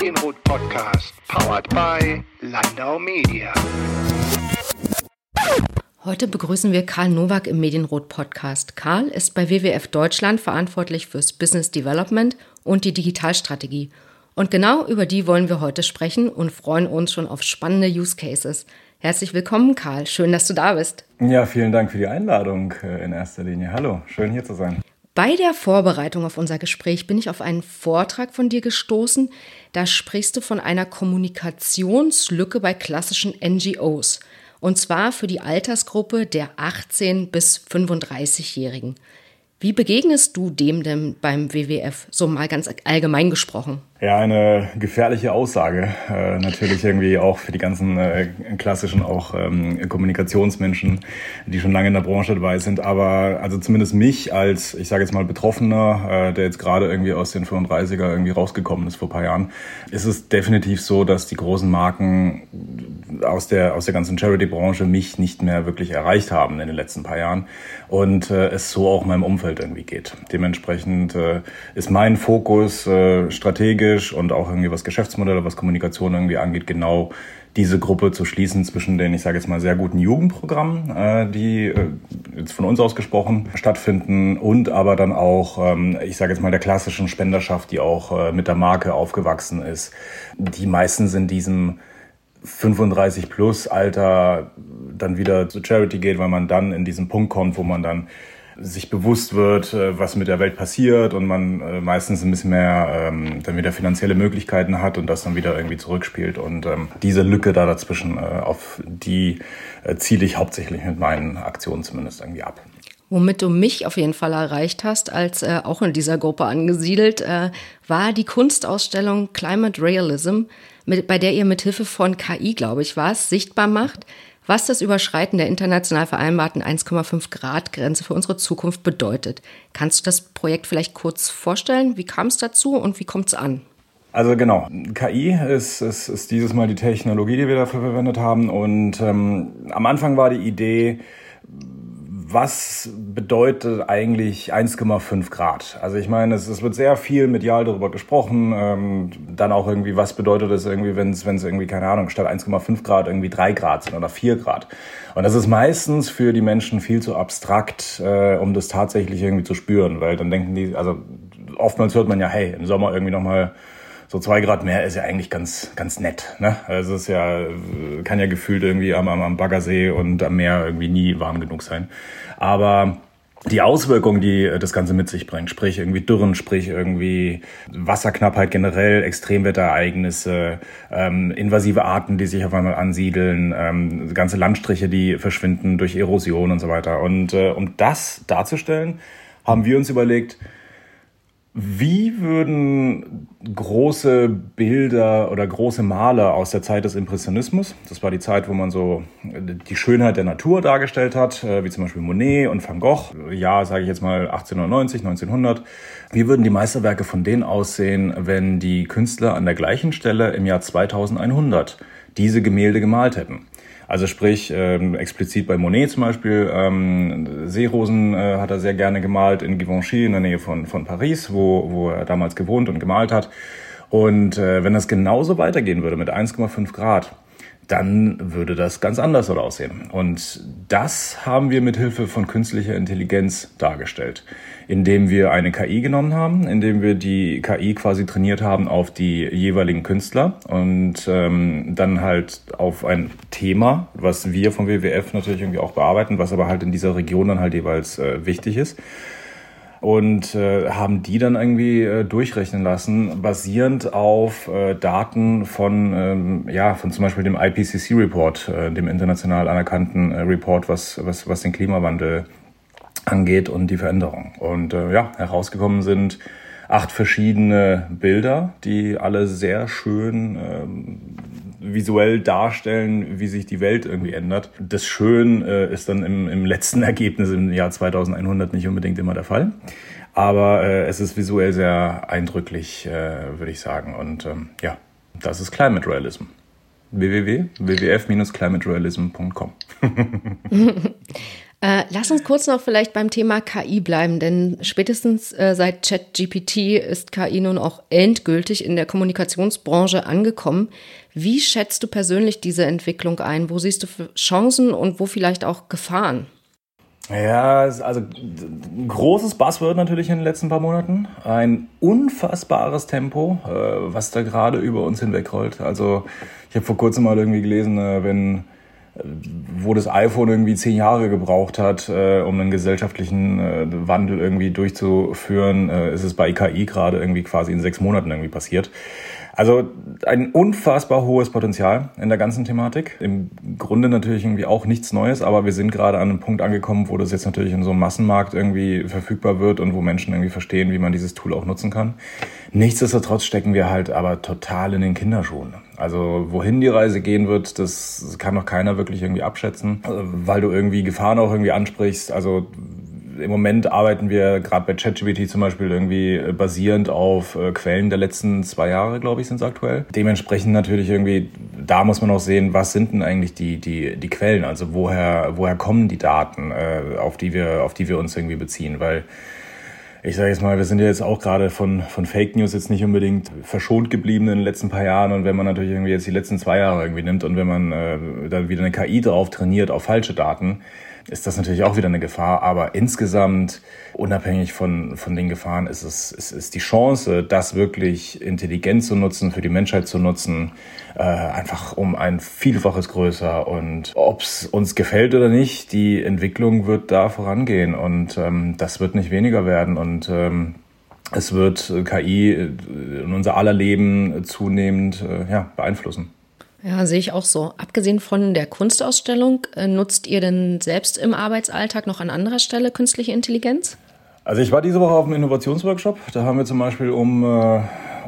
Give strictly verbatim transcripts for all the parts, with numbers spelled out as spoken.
Medienrot Podcast, powered by Landau Media. Heute begrüßen wir Karl Nowak im Medienrot Podcast. Karl ist bei W W F Deutschland verantwortlich fürs Business Development und die Digitalstrategie. Und genau über die wollen wir heute sprechen und freuen uns schon auf spannende Use Cases. Herzlich willkommen, Karl. Schön, dass du da bist. Ja, vielen Dank für die Einladung in erster Linie. Hallo, schön hier zu sein. Bei der Vorbereitung auf unser Gespräch bin ich auf einen Vortrag von dir gestoßen. Da sprichst du von einer Kommunikationslücke bei klassischen N G Os. Und zwar für die Altersgruppe der achtzehn- bis fünfunddreißigjährigen. Wie begegnest du dem denn beim W W F, so mal ganz allgemein gesprochen? Ja, eine gefährliche Aussage. Äh, natürlich irgendwie auch für die ganzen äh, klassischen auch ähm, Kommunikationsmenschen, die schon lange in der Branche dabei sind. Aber also zumindest mich als, ich sage jetzt mal Betroffener, äh, der jetzt gerade irgendwie aus den fünfunddreißiger irgendwie rausgekommen ist vor ein paar Jahren, ist es definitiv so, dass die großen Marken aus der aus der ganzen Charity-Branche mich nicht mehr wirklich erreicht haben in den letzten paar Jahren und äh, es so auch meinem Umfeld irgendwie geht. Dementsprechend äh, ist mein Fokus äh, strategisch und auch irgendwie was Geschäftsmodelle, was Kommunikation irgendwie angeht, genau diese Gruppe zu schließen zwischen den, ich sage jetzt mal, sehr guten Jugendprogrammen, äh, die äh, jetzt von uns aus gesprochen stattfinden und aber dann auch, ähm, ich sage jetzt mal, der klassischen Spenderschaft, die auch äh, mit der Marke aufgewachsen ist, die meistens in diesem fünfunddreißig plus Alter dann wieder zu Charity geht, weil man dann in diesen Punkt kommt, wo man dann sich bewusst wird, was mit der Welt passiert und man meistens ein bisschen mehr ähm, dann wieder finanzielle Möglichkeiten hat und das dann wieder irgendwie zurückspielt. Und ähm, diese Lücke da dazwischen, äh, auf die äh, ziele ich hauptsächlich mit meinen Aktionen zumindest irgendwie ab. Womit du mich auf jeden Fall erreicht hast, als äh, auch in dieser Gruppe angesiedelt, äh, war die Kunstausstellung Climate Realism, mit, bei der ihr mit Hilfe von K I, glaube ich, war es, sichtbar macht, was das Überschreiten der international vereinbarten eins Komma fünf Grad Grenze für unsere Zukunft bedeutet. Kannst du das Projekt vielleicht kurz vorstellen? Wie kam es dazu und wie kommt es an? Also genau, K I ist, ist, ist dieses Mal die Technologie, die wir dafür verwendet haben. Und ähm, am Anfang war die Idee, was bedeutet eigentlich eins Komma fünf Grad? Also ich meine, es, es wird sehr viel medial darüber gesprochen. Ähm, dann auch irgendwie, was bedeutet es irgendwie, wenn es wenn es irgendwie, keine Ahnung, statt eins Komma fünf Grad irgendwie drei Grad sind oder vier Grad. Und das ist meistens für die Menschen viel zu abstrakt, äh, um das tatsächlich irgendwie zu spüren. Weil dann denken die, also oftmals hört man ja, hey, im Sommer irgendwie nochmal so zwei Grad mehr ist ja eigentlich ganz ganz nett, ne? Also es ist ja, kann ja gefühlt irgendwie am, am Baggersee und am Meer irgendwie nie warm genug sein. Aber die Auswirkungen, die das Ganze mit sich bringt, sprich irgendwie Dürren, sprich irgendwie Wasserknappheit generell, Extremwetterereignisse, ähm, invasive Arten, die sich auf einmal ansiedeln, ähm, ganze Landstriche, die verschwinden durch Erosion und so weiter. Und äh, um das darzustellen, haben wir uns überlegt, wie würden große Bilder oder große Maler aus der Zeit des Impressionismus, das war die Zeit, wo man so die Schönheit der Natur dargestellt hat, wie zum Beispiel Monet und Van Gogh, ja, sage ich jetzt mal achtzehnhundertneunzig, neunzehnhundert, wie würden die Meisterwerke von denen aussehen, wenn die Künstler an der gleichen Stelle im Jahr zweitausendeinhundert diese Gemälde gemalt hätten? Also sprich, ähm, explizit bei Monet zum Beispiel, ähm, Seerosen äh, hat er sehr gerne gemalt in Givenchy in der Nähe von, von Paris, wo, wo er damals gewohnt und gemalt hat. Und äh, wenn das genauso weitergehen würde mit eins Komma fünf Grad, dann würde das ganz anders aussehen. Und das haben wir mit Hilfe von künstlicher Intelligenz dargestellt, indem wir eine K I genommen haben, indem wir die K I quasi trainiert haben auf die jeweiligen Künstler und ähm, dann halt auf ein Thema, was wir vom W W F natürlich irgendwie auch bearbeiten, was aber halt in dieser Region dann halt jeweils äh, wichtig ist. Und äh, haben die dann irgendwie äh, durchrechnen lassen, basierend auf äh, Daten von ähm, ja von zum Beispiel dem I P C C-Report, äh, dem international anerkannten äh, Report, was was was den Klimawandel angeht und die Veränderung. Und äh, ja, herausgekommen sind acht verschiedene Bilder, die alle sehr schön ähm, visuell darstellen, wie sich die Welt irgendwie ändert. Das Schön äh, ist dann im, im letzten Ergebnis im Jahr zweitausendeinhundert nicht unbedingt immer der Fall. Aber äh, es ist visuell sehr eindrücklich, äh, würde ich sagen. Und ähm, ja, das ist Climate Realism. w w w punkt w w f Bindestrich climate realism punkt com Äh, lass uns kurz noch vielleicht beim Thema K I bleiben, denn spätestens äh, seit ChatGPT ist K I nun auch endgültig in der Kommunikationsbranche angekommen. Wie schätzt du persönlich diese Entwicklung ein? Wo siehst du Chancen und wo vielleicht auch Gefahren? Ja, also ein großes Buzzword natürlich in den letzten paar Monaten. Ein unfassbares Tempo, äh, was da gerade über uns hinwegrollt. Also ich habe vor kurzem mal irgendwie gelesen, äh, wenn wo das iPhone irgendwie zehn Jahre gebraucht hat, äh, um einen gesellschaftlichen äh, Wandel irgendwie durchzuführen, äh, ist es bei K I gerade irgendwie quasi in sechs Monaten irgendwie passiert. Also ein unfassbar hohes Potenzial in der ganzen Thematik. Im Grunde natürlich irgendwie auch nichts Neues, aber wir sind gerade an einem Punkt angekommen, wo das jetzt natürlich in so einem Massenmarkt irgendwie verfügbar wird und wo Menschen irgendwie verstehen, wie man dieses Tool auch nutzen kann. Nichtsdestotrotz stecken wir halt aber total in den Kinderschuhen. Also wohin die Reise gehen wird, das kann noch keiner wirklich irgendwie abschätzen, weil du irgendwie Gefahren auch irgendwie ansprichst. Also im Moment arbeiten wir gerade bei ChatGPT zum Beispiel irgendwie basierend auf äh, Quellen der letzten zwei Jahre, glaube ich, sind es aktuell. Dementsprechend natürlich irgendwie, da muss man auch sehen, was sind denn eigentlich die die die Quellen? Also woher woher kommen die Daten, äh, auf die wir auf die wir uns irgendwie beziehen? Weil ich sage jetzt mal, wir sind ja jetzt auch gerade von von Fake News jetzt nicht unbedingt verschont geblieben in den letzten paar Jahren. Und wenn man natürlich irgendwie jetzt die letzten zwei Jahre irgendwie nimmt und wenn man äh, dann wieder eine K I drauf trainiert auf falsche Daten, ist das natürlich auch wieder eine Gefahr. Aber insgesamt, unabhängig von von den Gefahren, ist es ist, ist die Chance, das wirklich intelligent zu nutzen, für die Menschheit zu nutzen, äh, einfach um ein Vielfaches größer. Und ob es uns gefällt oder nicht, die Entwicklung wird da vorangehen und ähm, das wird nicht weniger werden. Und ähm, es wird K I in unser aller Leben zunehmend äh, ja, beeinflussen. Ja, sehe ich auch so. Abgesehen von der Kunstausstellung, äh, nutzt ihr denn selbst im Arbeitsalltag noch an anderer Stelle künstliche Intelligenz? Also ich war diese Woche auf einem Innovationsworkshop. Da haben wir zum Beispiel, um, äh,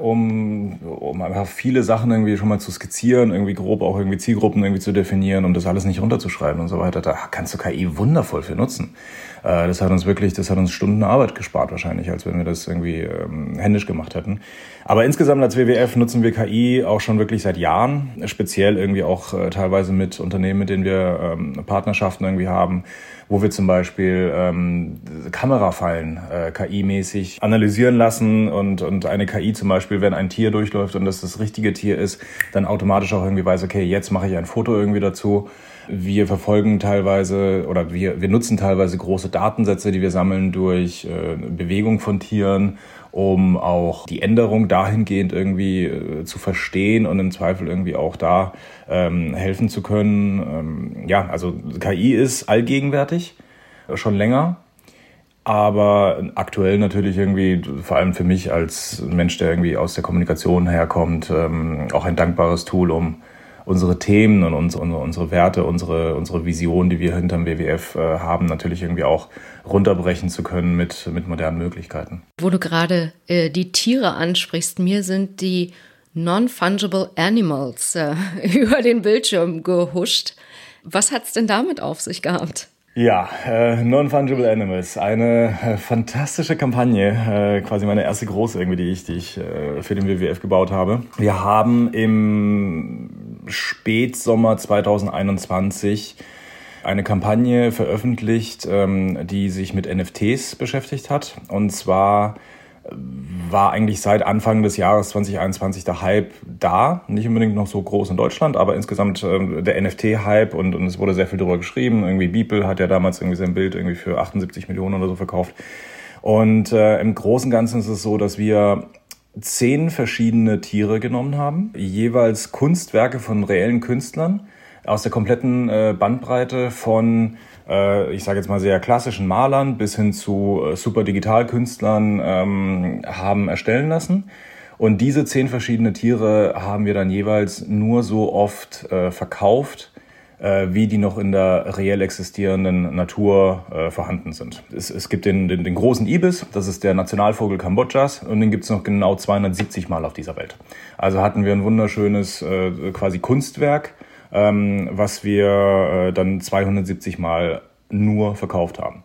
um, um einfach viele Sachen irgendwie schon mal zu skizzieren, irgendwie grob auch irgendwie Zielgruppen irgendwie zu definieren, um das alles nicht runterzuschreiben und so weiter. Da kannst du K I wundervoll für nutzen. Äh, das hat uns wirklich, das hat uns Stunden Arbeit gespart wahrscheinlich, als wenn wir das irgendwie ähm, händisch gemacht hätten. Aber insgesamt als W W F nutzen wir K I auch schon wirklich seit Jahren, speziell irgendwie auch äh, teilweise mit Unternehmen, mit denen wir ähm, Partnerschaften irgendwie haben, wo wir zum Beispiel ähm, Kamerafallen äh, K I-mäßig analysieren lassen und und eine K I zum Beispiel, wenn ein Tier durchläuft und das das richtige Tier ist, dann automatisch auch irgendwie weiß, okay, jetzt mache ich ein Foto irgendwie dazu. Wir verfolgen teilweise oder wir wir nutzen teilweise große Datensätze, die wir sammeln durch äh, Bewegung von Tieren, um auch die Änderung dahingehend irgendwie äh, zu verstehen und im Zweifel irgendwie auch da ähm, helfen zu können. Ähm, ja, also K I ist allgegenwärtig, äh, schon länger, aber aktuell natürlich irgendwie, vor allem für mich als Mensch, der irgendwie aus der Kommunikation herkommt, ähm, auch ein dankbares Tool, um unsere Themen und unsere, unsere Werte, unsere, unsere Vision, die wir hinterm W W F äh, haben, natürlich irgendwie auch runterbrechen zu können mit, mit modernen Möglichkeiten. Wo du gerade äh, die Tiere ansprichst, mir sind die Non-Fungible Animals äh, über den Bildschirm gehuscht. Was hat's denn damit auf sich gehabt? Ja, äh, Non-Fungible Animals, eine äh, fantastische Kampagne, äh, quasi meine erste große irgendwie, die ich, die ich äh, für den W W F gebaut habe. Wir haben im Spätsommer zwanzig einundzwanzig eine Kampagne veröffentlicht, ähm, die sich mit N F Ts beschäftigt hat. Und zwar war eigentlich seit Anfang des Jahres zwanzig einundzwanzig der Hype da. Nicht unbedingt noch so groß in Deutschland, aber insgesamt äh, der N F T-Hype und, und es wurde sehr viel darüber geschrieben. Irgendwie Beeple hat ja damals irgendwie sein Bild irgendwie für achtundsiebzig Millionen oder so verkauft. Und äh, im Großen und Ganzen ist es so, dass wir zehn verschiedene Tiere genommen haben, jeweils Kunstwerke von reellen Künstlern aus der kompletten äh, Bandbreite von äh, ich sage jetzt mal sehr klassischen Malern bis hin zu äh, super Digitalkünstlern ähm, haben erstellen lassen. Und diese zehn verschiedene Tiere haben wir dann jeweils nur so oft äh, verkauft, äh, wie die noch in der reell existierenden Natur äh, vorhanden sind. Es, es gibt den, den, den großen Ibis, das ist der Nationalvogel Kambodschas, und den gibt es noch genau zweihundertsiebzig Mal auf dieser Welt. Also hatten wir ein wunderschönes äh, quasi Kunstwerk, ähm, was wir äh, dann zweihundertsiebzig Mal nur verkauft haben.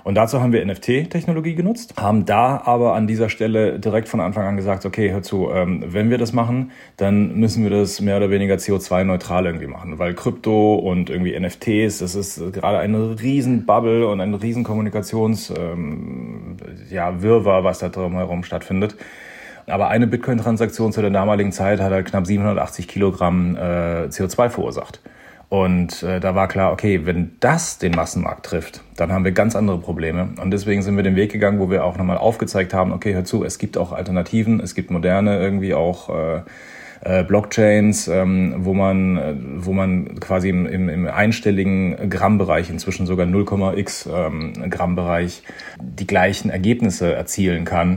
Und dazu haben wir N F T-Technologie genutzt, haben da aber an dieser Stelle direkt von Anfang an gesagt, okay, hör zu, ähm, wenn wir das machen, dann müssen wir das mehr oder weniger C O zwei neutral irgendwie machen, weil Krypto und irgendwie N F Ts, das ist gerade eine riesen Bubble und ein riesen Kommunikations, ähm, ja, Wirrwarr, was da drumherum stattfindet. Aber eine Bitcoin-Transaktion zu der damaligen Zeit hat halt knapp siebenhundertachtzig Kilogramm äh, C O zwei verursacht. Und äh, da war klar, okay, wenn das den Massenmarkt trifft, dann haben wir ganz andere Probleme. Und deswegen sind wir den Weg gegangen, wo wir auch nochmal aufgezeigt haben, okay, hör zu, es gibt auch Alternativen, es gibt moderne irgendwie auch äh, äh, Blockchains, ähm, wo man äh, wo man quasi im, im, im einstelligen Grammbereich, inzwischen sogar null Komma x ähm, Grammbereich, die gleichen Ergebnisse erzielen kann.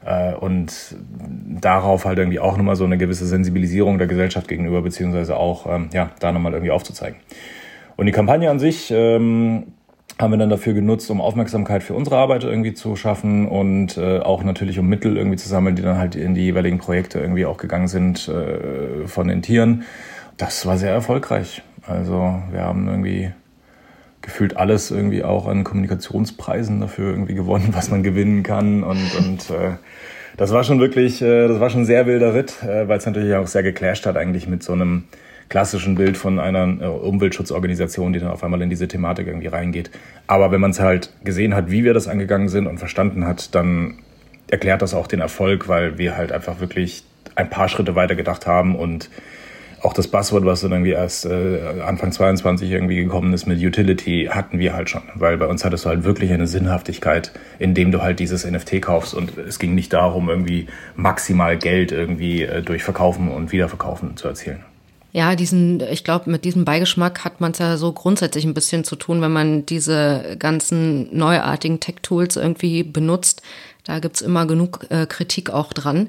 Und darauf halt irgendwie auch nochmal so eine gewisse Sensibilisierung der Gesellschaft gegenüber, beziehungsweise auch, ähm, ja, da nochmal irgendwie aufzuzeigen. Und die Kampagne an sich ähm, haben wir dann dafür genutzt, um Aufmerksamkeit für unsere Arbeit irgendwie zu schaffen und äh, auch natürlich um Mittel irgendwie zu sammeln, die dann halt in die jeweiligen Projekte irgendwie auch gegangen sind äh, von den Tieren. Das war sehr erfolgreich. Also wir haben irgendwie gefühlt alles irgendwie auch an Kommunikationspreisen dafür irgendwie gewonnen, was man gewinnen kann. Und, und äh, das war schon wirklich, äh, das war schon ein sehr wilder Ritt, äh, weil es natürlich auch sehr geclasht hat eigentlich mit so einem klassischen Bild von einer äh, Umweltschutzorganisation, die dann auf einmal in diese Thematik irgendwie reingeht. Aber wenn man es halt gesehen hat, wie wir das angegangen sind und verstanden hat, dann erklärt das auch den Erfolg, weil wir halt einfach wirklich ein paar Schritte weiter gedacht haben und auch das Buzzword, was dann irgendwie erst äh, Anfang zweiundzwanzig irgendwie gekommen ist mit Utility, hatten wir halt schon. Weil bei uns hattest du halt wirklich eine Sinnhaftigkeit, indem du halt dieses N F T kaufst. Und es ging nicht darum, irgendwie maximal Geld irgendwie äh, durch Verkaufen und Wiederverkaufen zu erzielen. Ja, diesen, ich glaube, mit diesem Beigeschmack hat man es ja so grundsätzlich ein bisschen zu tun, wenn man diese ganzen neuartigen Tech-Tools irgendwie benutzt. Da gibt's immer genug äh, Kritik auch dran.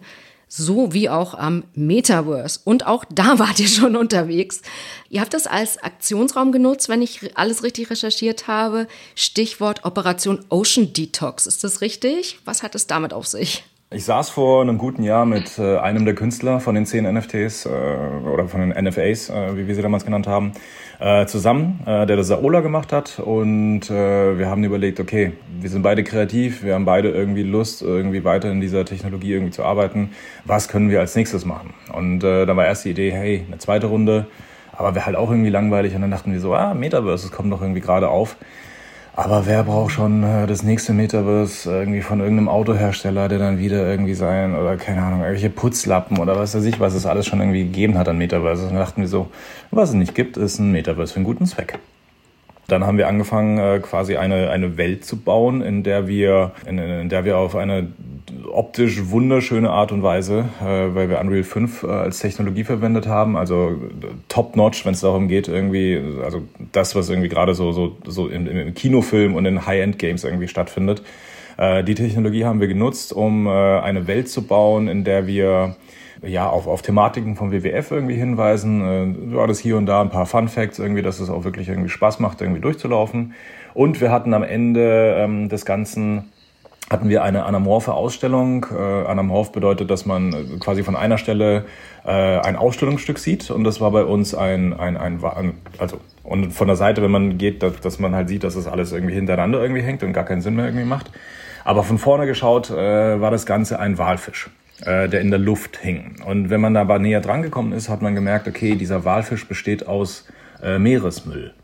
So wie auch am Metaverse. Und auch da wart ihr schon unterwegs. Ihr habt das als Aktionsraum genutzt, wenn ich alles richtig recherchiert habe. Stichwort Operation Ocean Detox. Ist das richtig? Was hat es damit auf sich? Ich saß vor einem guten Jahr mit äh, einem der Künstler von den zehn N F Ts äh, oder von den N F As, äh, wie wir sie damals genannt haben, äh, zusammen, äh, der das Saola gemacht hat. Und äh, wir haben überlegt, okay, wir sind beide kreativ, wir haben beide irgendwie Lust, irgendwie weiter in dieser Technologie irgendwie zu arbeiten. Was können wir als nächstes machen? Und äh, dann war erst die Idee, hey, eine zweite Runde, aber wäre halt auch irgendwie langweilig. Und dann dachten wir so, ah, Metaverse, das kommt doch irgendwie gerade auf. Aber wer braucht schon äh, das nächste Metaverse irgendwie von irgendeinem Autohersteller, der dann wieder irgendwie sein, oder keine Ahnung, irgendwelche Putzlappen oder was weiß ich, was es alles schon irgendwie gegeben hat an Metaverse. Und dann dachten wir so, was es nicht gibt, ist ein Metaverse für einen guten Zweck. Dann haben wir angefangen, äh, quasi eine eine Welt zu bauen, in der wir in, in der wir auf eine optisch wunderschöne Art und Weise, äh, weil wir Unreal fünf äh, als Technologie verwendet haben, also top-notch, wenn es darum geht, irgendwie, also das, was irgendwie gerade so so so im, im Kinofilm und in High-End-Games irgendwie stattfindet. Äh, die Technologie haben wir genutzt, um äh, eine Welt zu bauen, in der wir ja auf auf Thematiken vom W W F irgendwie hinweisen. Äh, war das hier und da ein paar Fun Facts irgendwie, dass es auch wirklich irgendwie Spaß macht, irgendwie durchzulaufen. Und wir hatten am Ende ähm, des Ganzen hatten wir eine anamorphe Ausstellung. Äh, anamorph bedeutet, dass man quasi von einer Stelle äh, ein Ausstellungsstück sieht. Und das war bei uns ein, ein, ein, also, und von der Seite, wenn man geht, dass, dass man halt sieht, dass das alles irgendwie hintereinander irgendwie hängt und gar keinen Sinn mehr irgendwie macht. Aber von vorne geschaut äh, war das Ganze ein Walfisch, äh, der in der Luft hing. Und wenn man da aber näher dran gekommen ist, hat man gemerkt, okay, dieser Walfisch besteht aus äh, Meeresmüll.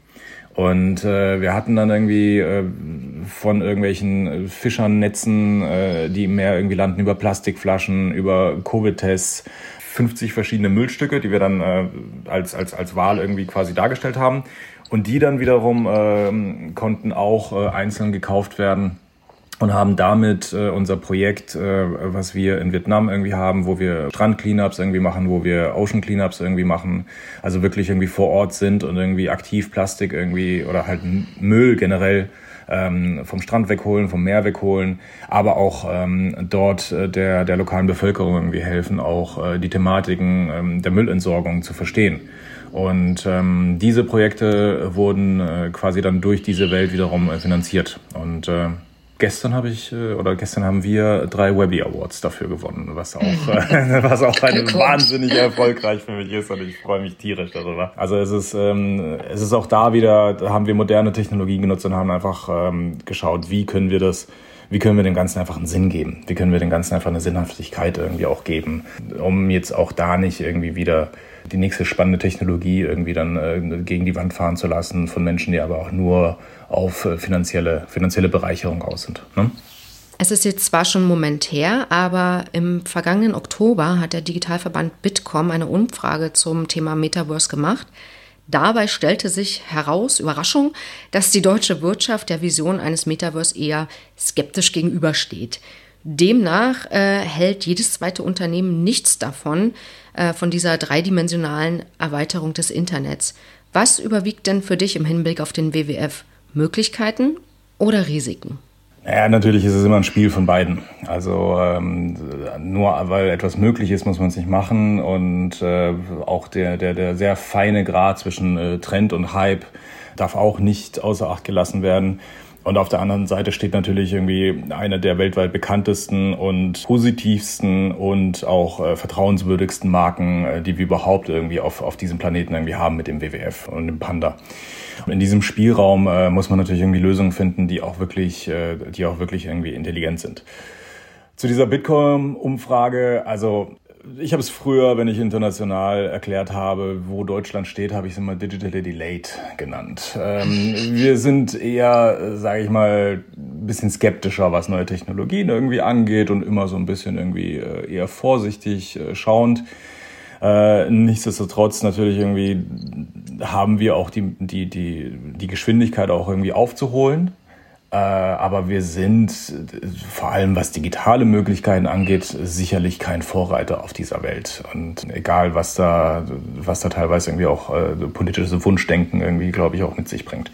Und äh, wir hatten dann irgendwie äh, von irgendwelchen Fischernnetzen, äh, die im Meer irgendwie landen, über Plastikflaschen, über Covid-Tests, fünfzig verschiedene Müllstücke, die wir dann äh, als als als Wal irgendwie quasi dargestellt haben. Und die dann wiederum äh, konnten auch äh, einzeln gekauft werden und haben damit äh, unser Projekt, äh, was wir in Vietnam irgendwie haben, wo wir Strand-Cleanups irgendwie machen, wo wir Ocean-Cleanups irgendwie machen, also wirklich irgendwie vor Ort sind und irgendwie aktiv Plastik irgendwie oder halt Müll generell ähm, vom Strand wegholen, vom Meer wegholen, aber auch ähm, dort äh, der der lokalen Bevölkerung irgendwie helfen, auch äh, die Thematiken ähm, der Müllentsorgung zu verstehen. Und ähm, diese Projekte wurden äh, quasi dann durch diese Welt wiederum äh, finanziert. Und äh, Gestern habe ich oder gestern haben wir drei Webby Awards dafür gewonnen, was auch was auch eine wahnsinnig erfolgreich für mich ist und ich freue mich tierisch darüber. Also es ist ähm, es ist auch da wieder, da haben wir moderne Technologien genutzt und haben einfach ähm, geschaut, wie können wir das Wie können wir dem Ganzen einfach einen Sinn geben? Wie können wir dem Ganzen einfach eine Sinnhaftigkeit irgendwie auch geben? Um jetzt auch da nicht irgendwie wieder die nächste spannende Technologie irgendwie dann äh, gegen die Wand fahren zu lassen von Menschen, die aber auch nur auf äh, finanzielle, finanzielle Bereicherung aus sind. Ne? Es ist jetzt zwar schon einen Moment her, aber im vergangenen Oktober hat der Digitalverband Bitkom eine Umfrage zum Thema Metaverse gemacht. Dabei stellte sich heraus, Überraschung, dass die deutsche Wirtschaft der Vision eines Metaverse eher skeptisch gegenübersteht. Demnach äh, hält jedes zweite Unternehmen nichts davon, äh, von dieser dreidimensionalen Erweiterung des Internets. Was überwiegt denn für dich im Hinblick auf den W W F? Möglichkeiten oder Risiken? Ja, natürlich ist es immer ein Spiel von beiden. Also ähm, nur weil etwas möglich ist, muss man es nicht machen. Und äh, auch der, der, der sehr feine Grad zwischen äh, Trend und Hype darf auch nicht außer Acht gelassen werden. Und auf der anderen Seite steht natürlich irgendwie einer der weltweit bekanntesten und positivsten und auch äh, vertrauenswürdigsten Marken, äh, die wir überhaupt irgendwie auf, auf diesem Planeten irgendwie haben mit dem W W F und dem Panda. Und in diesem Spielraum äh, muss man natürlich irgendwie Lösungen finden, die auch wirklich, äh, die auch wirklich irgendwie intelligent sind. Zu dieser Bitkom-Umfrage, also ich habe es früher, wenn ich international erklärt habe, wo Deutschland steht, habe ich es immer digitally delayed genannt. Ähm, wir sind eher, sage ich mal, ein bisschen skeptischer, was neue Technologien irgendwie angeht und immer so ein bisschen irgendwie äh, eher vorsichtig äh, schauend. Äh, nichtsdestotrotz natürlich irgendwie haben wir auch die, die, die, die Geschwindigkeit auch irgendwie aufzuholen. Äh, aber wir sind, vor allem was digitale Möglichkeiten angeht, sicherlich kein Vorreiter auf dieser Welt. Und egal, was da, was da teilweise irgendwie auch äh, politisches Wunschdenken irgendwie, glaube ich, auch mit sich bringt.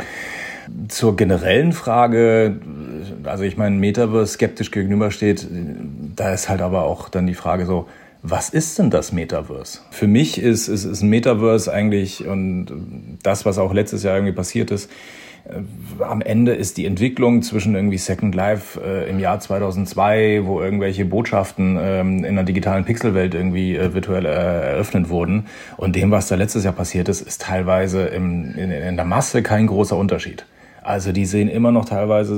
Zur generellen Frage, also ich meine, Metaverse skeptisch gegenübersteht, da ist halt aber auch dann die Frage so, was ist denn das Metaverse? Für mich ist, ist, ist ein Metaverse eigentlich, und das, was auch letztes Jahr irgendwie passiert ist, äh, am Ende ist die Entwicklung zwischen irgendwie Second Life äh, im Jahr zweitausendzwei, wo irgendwelche Botschaften ähm, in einer digitalen Pixelwelt irgendwie äh, virtuell äh, eröffnet wurden, und dem, was da letztes Jahr passiert ist, ist teilweise im, in, in der Masse kein großer Unterschied. Also die sehen immer noch teilweise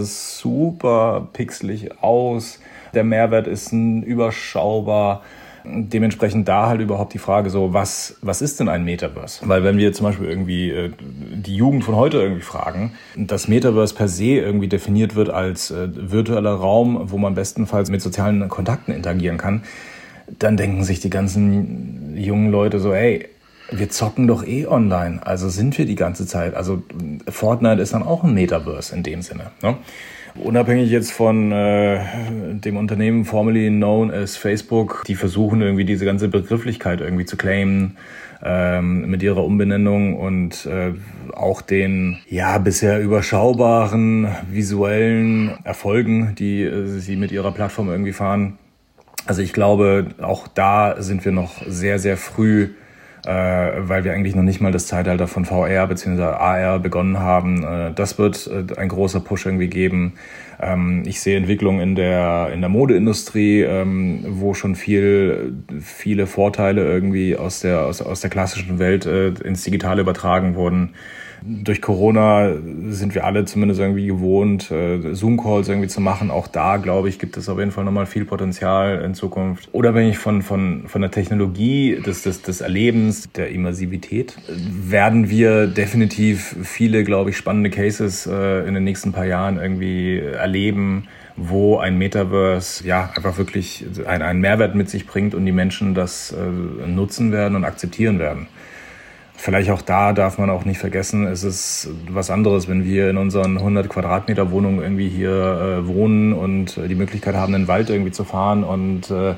super pixelig aus. Der Mehrwert ist ein überschaubar. Dementsprechend da halt überhaupt die Frage so, was, was ist denn ein Metaverse? Weil wenn wir zum Beispiel irgendwie äh, die Jugend von heute irgendwie fragen, das Metaverse per se irgendwie definiert wird als äh, virtueller Raum, wo man bestenfalls mit sozialen Kontakten interagieren kann, dann denken sich die ganzen jungen Leute so, ey, wir zocken doch eh online, also sind wir die ganze Zeit. Also Fortnite ist dann auch ein Metaverse in dem Sinne, ne? Unabhängig jetzt von äh, dem Unternehmen formerly known as Facebook, die versuchen irgendwie diese ganze Begrifflichkeit irgendwie zu claimen ähm, mit ihrer Umbenennung und äh, auch den ja bisher überschaubaren visuellen Erfolgen, die äh, sie mit ihrer Plattform irgendwie fahren. Also ich glaube, auch da sind wir noch sehr, sehr früh, äh, weil wir eigentlich noch nicht mal das Zeitalter von V R bzw. A R begonnen haben. Äh, das wird äh, ein großer Push irgendwie geben. Ähm, ich sehe Entwicklungen in der in der Modeindustrie, ähm, wo schon viel viele Vorteile irgendwie aus der aus, aus der klassischen Welt äh, ins Digitale übertragen wurden. Durch Corona sind wir alle zumindest irgendwie gewohnt, Zoom-Calls irgendwie zu machen. Auch da, glaube ich, gibt es auf jeden Fall nochmal viel Potenzial in Zukunft. Unabhängig von, von, von der Technologie, des, des, des Erlebens, der Immersivität, werden wir definitiv viele, glaube ich, spannende Cases äh, in den nächsten paar Jahren irgendwie erleben, wo ein Metaverse ja einfach wirklich einen, einen Mehrwert mit sich bringt und die Menschen das äh, nutzen werden und akzeptieren werden. Vielleicht auch da darf man auch nicht vergessen, es ist was anderes, wenn wir in unseren hundert Quadratmeter Wohnungen irgendwie hier äh, wohnen und äh, die Möglichkeit haben, in den Wald irgendwie zu fahren und äh,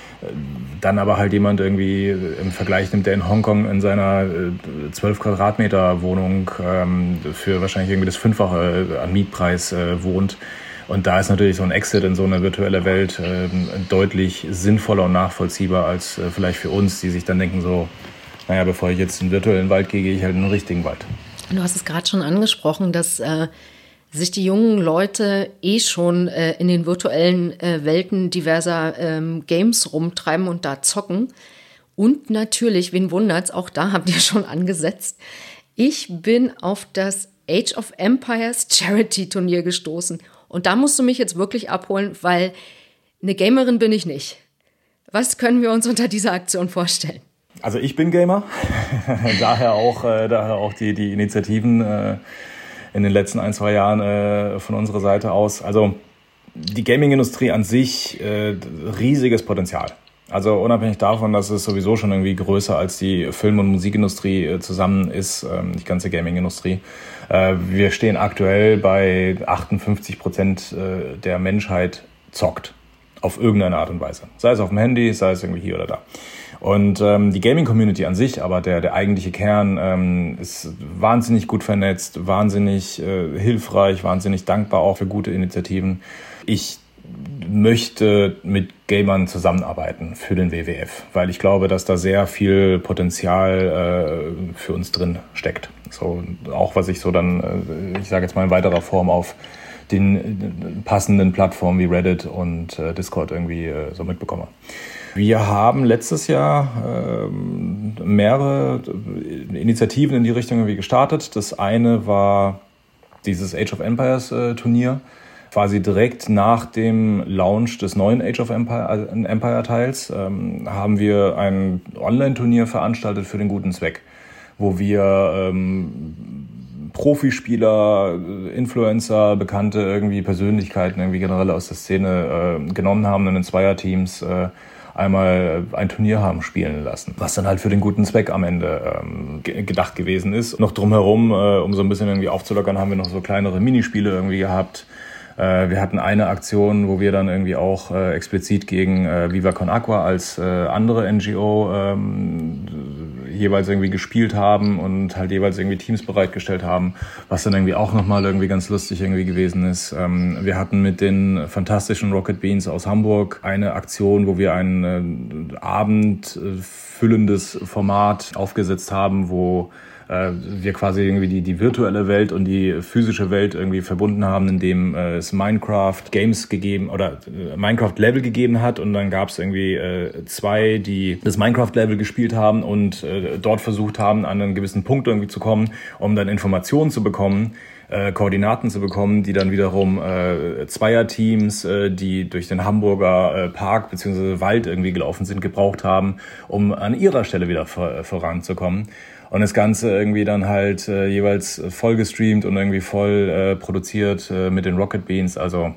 dann aber halt jemand irgendwie im Vergleich nimmt, der in Hongkong in seiner zwölf äh, Quadratmeter Wohnung ähm, für wahrscheinlich irgendwie das Fünffache an Mietpreis äh, wohnt. Und da ist natürlich so ein Exit in so eine virtuelle Welt äh, deutlich sinnvoller und nachvollziehbar als äh, vielleicht für uns, die sich dann denken so, naja, bevor ich jetzt in den virtuellen Wald gehe, gehe ich halt in den richtigen Wald. Du hast es gerade schon angesprochen, dass äh, sich die jungen Leute eh schon äh, in den virtuellen äh, Welten diverser ähm, Games rumtreiben und da zocken. Und natürlich, wen wundert's, auch da habt ihr schon angesetzt, ich bin auf das Age of Empires Charity-Turnier gestoßen. Und da musst du mich jetzt wirklich abholen, weil eine Gamerin bin ich nicht. Was können wir uns unter dieser Aktion vorstellen? Also ich bin Gamer, daher auch, äh, daher auch die, die Initiativen äh, in den letzten ein, zwei Jahren äh, von unserer Seite aus. Also die Gaming-Industrie an sich, äh, riesiges Potenzial. Also unabhängig davon, dass es sowieso schon irgendwie größer als die Film- und Musikindustrie äh, zusammen ist, ähm, die ganze Gaming-Industrie. Äh, wir stehen aktuell bei achtundfünfzig Prozent äh, der Menschheit zockt. Auf irgendeine Art und Weise. Sei es auf dem Handy, sei es irgendwie hier oder da. Und ähm, die Gaming-Community an sich, aber der der eigentliche Kern, ähm, ist wahnsinnig gut vernetzt, wahnsinnig äh, hilfreich, wahnsinnig dankbar auch für gute Initiativen. Ich möchte mit Gamern zusammenarbeiten für den W W F, weil ich glaube, dass da sehr viel Potenzial äh, für uns drin steckt. So auch was ich so dann, äh, ich sage jetzt mal in weiterer Form auf den passenden Plattformen wie Reddit und äh, Discord irgendwie äh, so mitbekomme. Wir haben letztes Jahr äh, mehrere Initiativen in die Richtung irgendwie gestartet. Das eine war dieses Age of Empires äh, Turnier. Quasi direkt nach dem Launch des neuen Age of Empire, äh, Empire Teils ähm, haben wir ein Online-Turnier veranstaltet für den guten Zweck, wo wir ähm, Profispieler, Influencer, bekannte irgendwie Persönlichkeiten irgendwie generell aus der Szene äh, genommen haben und in Zweierteams äh, einmal ein Turnier haben spielen lassen, was dann halt für den guten Zweck am Ende ähm, ge- gedacht gewesen ist. Noch drumherum, äh, um so ein bisschen irgendwie aufzulockern, haben wir noch so kleinere Minispiele irgendwie gehabt. Äh, wir hatten eine Aktion, wo wir dann irgendwie auch äh, explizit gegen äh, Viva Con Agua als äh, andere N G O ähm, jeweils irgendwie gespielt haben und halt jeweils irgendwie Teams bereitgestellt haben, was dann irgendwie auch nochmal irgendwie ganz lustig irgendwie gewesen ist. Ähm, wir hatten mit den fantastischen Rocket Beans aus Hamburg eine Aktion, wo wir ein äh, abendfüllendes Format aufgesetzt haben, wo wir quasi irgendwie die, die virtuelle Welt und die physische Welt irgendwie verbunden haben, indem äh, es Minecraft Games gegeben oder äh, Minecraft Level gegeben hat und dann gab es irgendwie äh, zwei, die das Minecraft Level gespielt haben und äh, dort versucht haben, an einen gewissen Punkt irgendwie zu kommen, um dann Informationen zu bekommen, äh, Koordinaten zu bekommen, die dann wiederum äh, Zweierteams, äh, die durch den Hamburger äh, Park bzw. Wald irgendwie gelaufen sind, gebraucht haben, um an ihrer Stelle wieder vor, voranzukommen. Und das Ganze irgendwie dann halt äh, jeweils voll gestreamt und irgendwie voll äh, produziert äh, mit den Rocket Beans. Also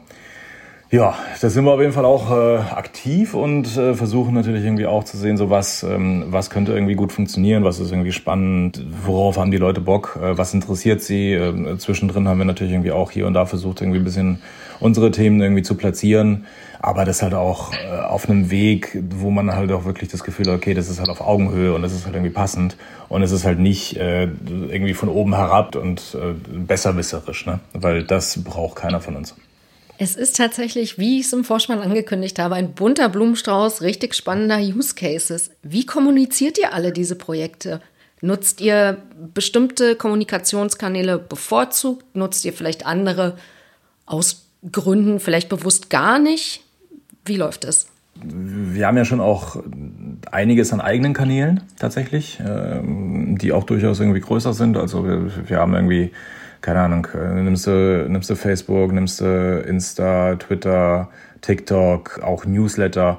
ja, da sind wir auf jeden Fall auch äh, aktiv und äh, versuchen natürlich irgendwie auch zu sehen, so was ähm, was könnte irgendwie gut funktionieren, was ist irgendwie spannend, worauf haben die Leute Bock, äh, was interessiert sie. Äh, zwischendrin haben wir natürlich irgendwie auch hier und da versucht, irgendwie ein bisschen unsere Themen irgendwie zu platzieren. Aber das halt auch äh, auf einem Weg, wo man halt auch wirklich das Gefühl hat, okay, das ist halt auf Augenhöhe und das ist halt irgendwie passend. Und es ist halt nicht äh, irgendwie von oben herab und äh, besserwisserisch, ne? Weil das braucht keiner von uns. Es ist tatsächlich, wie ich es im Vorspann angekündigt habe, ein bunter Blumenstrauß richtig spannender Use Cases. Wie kommuniziert ihr alle diese Projekte? Nutzt ihr bestimmte Kommunikationskanäle bevorzugt? Nutzt ihr vielleicht andere aus Gründen vielleicht bewusst gar nicht? Wie läuft es? Wir haben ja schon auch einiges an eigenen Kanälen tatsächlich, die auch durchaus irgendwie größer sind. Also wir, wir haben irgendwie, keine Ahnung, nimmst du, nimmst du Facebook, nimmst du Insta, Twitter, TikTok, auch Newsletter,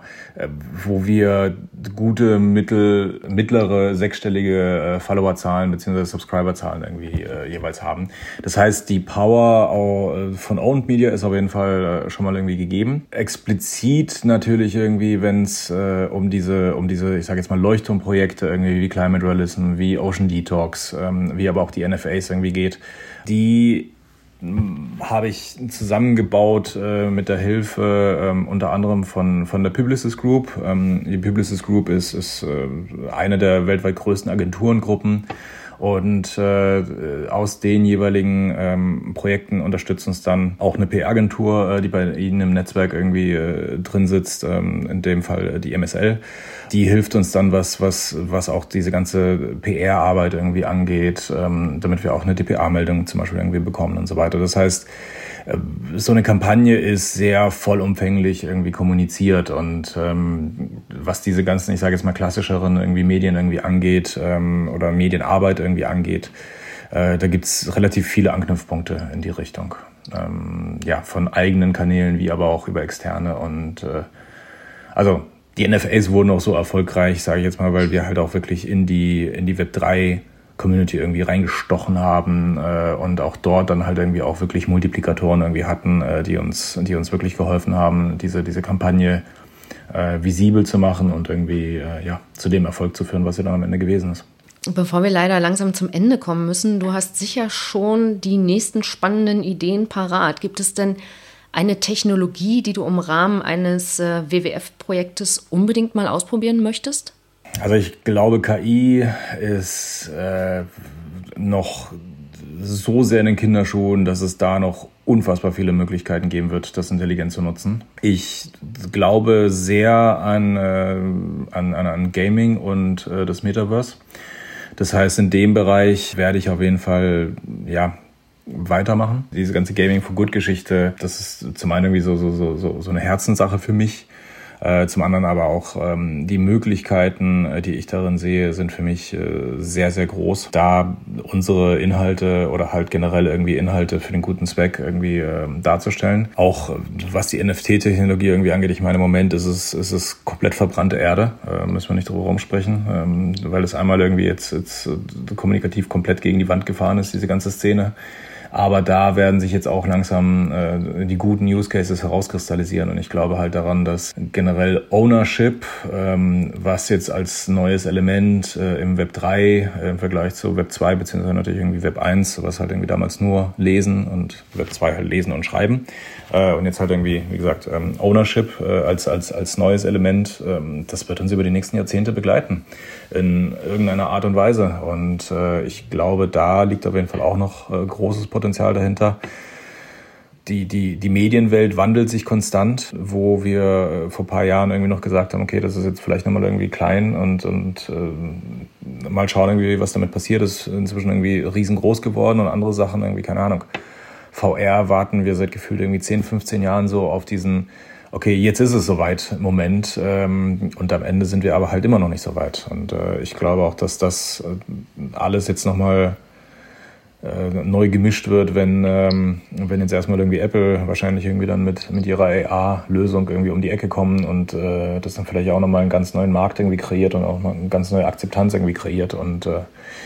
wo wir gute, mittel, mittlere, sechsstellige Followerzahlen bzw. Subscriberzahlen irgendwie äh, jeweils haben. Das heißt, die Power auch von Owned Media ist auf jeden Fall schon mal irgendwie gegeben. Explizit natürlich irgendwie, wenn es äh, um diese, um diese, ich sage jetzt mal Leuchtturmprojekte irgendwie wie Climate Realism, wie Ocean Detox, ähm, wie aber auch die N F As irgendwie geht, die habe ich zusammengebaut äh, mit der Hilfe ähm, unter anderem von von der Publicis Group. Ähm, die Publicis Group ist ist äh, eine der weltweit größten Agenturengruppen Und äh, aus den jeweiligen ähm, Projekten unterstützt uns dann auch eine P R-Agentur, äh, die bei Ihnen im Netzwerk irgendwie äh, drin sitzt, ähm, in dem Fall die M S L. Die hilft uns dann, was was was auch diese ganze P R-Arbeit irgendwie angeht, ähm, damit wir auch eine D P A-Meldung zum Beispiel irgendwie bekommen und so weiter. Das heißt, so eine Kampagne ist sehr vollumfänglich irgendwie kommuniziert und ähm, was diese ganzen, ich sage jetzt mal klassischeren irgendwie Medien irgendwie angeht ähm, oder Medienarbeit irgendwie angeht, äh, da gibt's relativ viele Anknüpfpunkte in die Richtung. Ähm, ja, von eigenen Kanälen wie aber auch über externe und äh, also die N F As wurden auch so erfolgreich, sage ich jetzt mal, weil wir halt auch wirklich in die in die Web drei Community irgendwie reingestochen haben äh, und auch dort dann halt irgendwie auch wirklich Multiplikatoren irgendwie hatten, äh, die uns die uns wirklich geholfen haben, diese diese Kampagne äh, visibel zu machen und irgendwie äh, ja zu dem Erfolg zu führen, was sie dann am Ende gewesen ist. Bevor wir leider langsam zum Ende kommen müssen, du hast sicher schon die nächsten spannenden Ideen parat. Gibt es denn eine Technologie, die du im Rahmen eines äh, W W F-Projektes unbedingt mal ausprobieren möchtest? Also ich glaube, K I ist äh, noch so sehr in den Kinderschuhen, dass es da noch unfassbar viele Möglichkeiten geben wird, das intelligent zu nutzen. Ich glaube sehr an, äh, an, an, an Gaming und äh, das Metaverse. Das heißt, in dem Bereich werde ich auf jeden Fall ja weitermachen. Diese ganze Gaming for Good-Geschichte, das ist zum einen irgendwie so, so, so, so eine Herzenssache für mich. Äh, zum anderen aber auch ähm, die Möglichkeiten, äh, die ich darin sehe, sind für mich äh, sehr, sehr groß. Da unsere Inhalte oder halt generell irgendwie Inhalte für den guten Zweck irgendwie äh, darzustellen. Auch äh, was die N F T-Technologie irgendwie angeht, ich meine, im Moment ist es, ist es komplett verbrannte Erde. Äh, müssen wir nicht drüber rumsprechen, ähm, weil es einmal irgendwie jetzt, jetzt äh, kommunikativ komplett gegen die Wand gefahren ist, diese ganze Szene. Aber da werden sich jetzt auch langsam äh, die guten Use Cases herauskristallisieren. Und ich glaube halt daran, dass generell Ownership, ähm, was jetzt als neues Element äh, im Web drei äh, im Vergleich zu Web zwei, beziehungsweise natürlich irgendwie Web eins, was halt irgendwie damals nur lesen und Web zwei halt lesen und schreiben. Äh, und jetzt halt irgendwie, wie gesagt, ähm, Ownership äh, als, als, als neues Element, ähm, das wird uns über die nächsten Jahrzehnte begleiten. In irgendeiner Art und Weise. Und äh, ich glaube, da liegt auf jeden Fall auch noch äh, großes Potenzial dahinter. Die, die, die Medienwelt wandelt sich konstant, wo wir äh, vor ein paar Jahren irgendwie noch gesagt haben, okay, das ist jetzt vielleicht nochmal irgendwie klein und, und äh, mal schauen irgendwie, was damit passiert ist. Inzwischen irgendwie riesengroß geworden und andere Sachen irgendwie, keine Ahnung. V R warten wir seit gefühlt irgendwie zehn, fünfzehn Jahren so auf diesen okay, jetzt ist es soweit im Moment ähm, und am Ende sind wir aber halt immer noch nicht so weit. Und äh, ich glaube auch, dass das äh, alles jetzt nochmal äh, neu gemischt wird, wenn ähm, wenn jetzt erstmal irgendwie Apple wahrscheinlich irgendwie dann mit mit ihrer A I-Lösung irgendwie um die Ecke kommen und äh, das dann vielleicht auch nochmal einen ganz neuen Markt irgendwie kreiert und auch mal eine ganz neue Akzeptanz irgendwie kreiert und äh,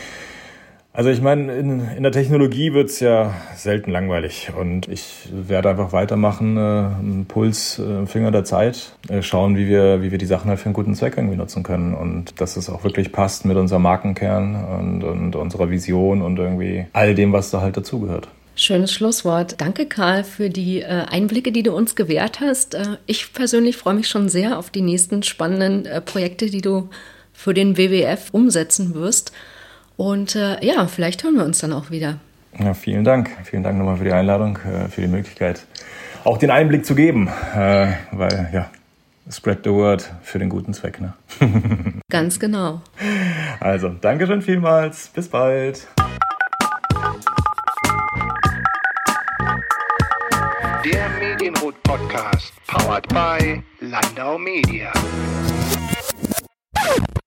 also ich meine, in, in der Technologie wird's ja selten langweilig und ich werde einfach weitermachen, äh, einen Puls, äh, Finger der Zeit, äh, schauen, wie wir wie wir die Sachen halt für einen guten Zweck irgendwie nutzen können und dass es auch wirklich passt mit unserem Markenkern und, und unserer Vision und irgendwie all dem, was da halt dazugehört. Schönes Schlusswort. Danke, Karl, für die äh, Einblicke, die du uns gewährt hast. Äh, ich persönlich freue mich schon sehr auf die nächsten spannenden äh, Projekte, die du für den W W F umsetzen wirst. Und äh, ja, vielleicht hören wir uns dann auch wieder. Ja, vielen Dank. Vielen Dank nochmal für die Einladung, äh, für die Möglichkeit, auch den Einblick zu geben. Äh, weil, ja, spread the word für den guten Zweck. Ne? Ganz genau. Also, danke schön vielmals. Bis bald. Der Medienrot-Podcast, powered by Landau Media.